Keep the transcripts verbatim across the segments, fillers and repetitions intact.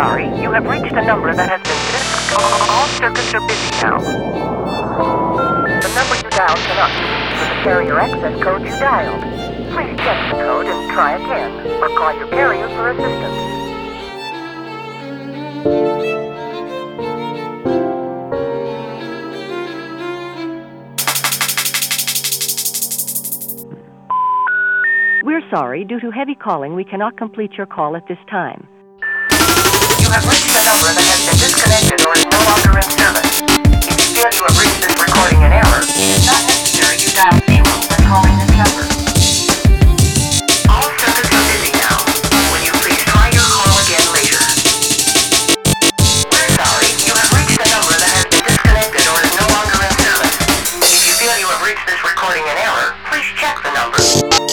sorry, you have reached a number that has been dis- all circuits are busy now. The number you dialed cannot be reached with the carrier access code you dialed. Please check the code and try again, or call your carrier for assistance. We're sorry, due to heavy calling, we cannot complete your call at this time. You have reached a number that has been disconnected or is no longer in service. If you feel you have reached this recording in error, it is not necessary you dial zero when calling this number. All circuits are busy now. Will you please try your call again later? We're sorry, you have reached a number that has been disconnected or is no longer in service. If you feel you have reached this recording in error, please check the number.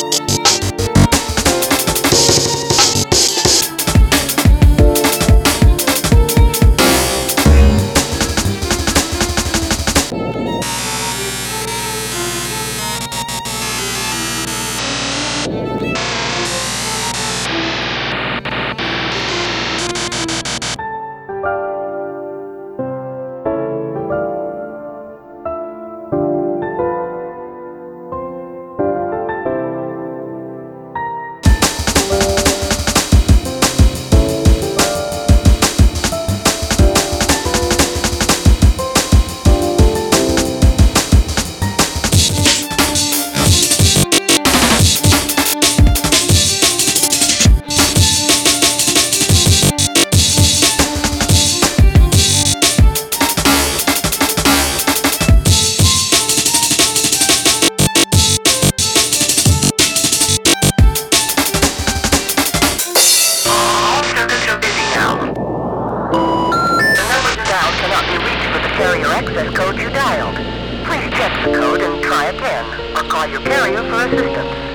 Carrier access code you dialed. Please check the code and try again, or call your carrier for assistance.